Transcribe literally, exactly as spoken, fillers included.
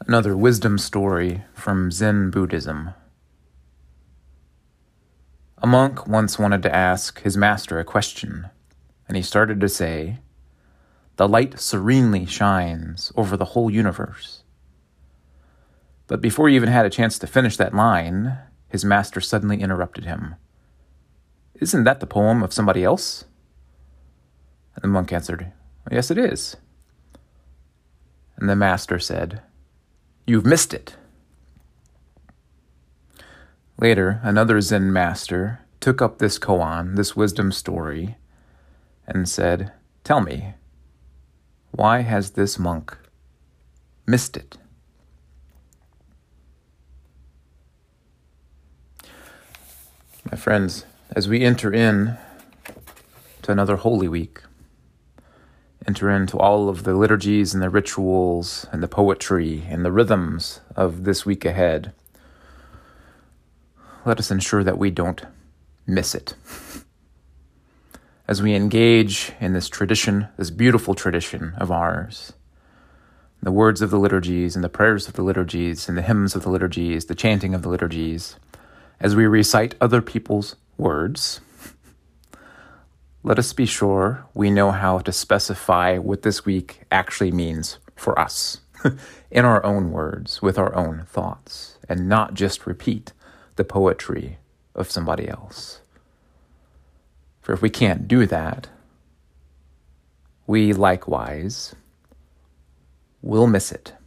Another wisdom story from Zen Buddhism. A monk once wanted to ask his master a question, and he started to say, "The light serenely shines over the whole universe." But before he even had a chance to finish that line, his master suddenly interrupted him. "Isn't that the poem of somebody else?" And the monk answered, "Yes, it is." And the master said, "You've missed it." Later, another Zen master took up this koan, this wisdom story, and said, "Tell me, why has this monk missed it?" My friends, as we enter in to another Holy Week, enter into all of the liturgies and the rituals and the poetry and the rhythms of this week ahead, let us ensure that we don't miss it. As we engage in this tradition, this beautiful tradition of ours, the words of the liturgies and the prayers of the liturgies and the hymns of the liturgies, the chanting of the liturgies, as we recite other people's words, let us be sure we know how to specify what this week actually means for us, in our own words, with our own thoughts, and not just repeat the poetry of somebody else. For if we can't do that, we likewise will miss it.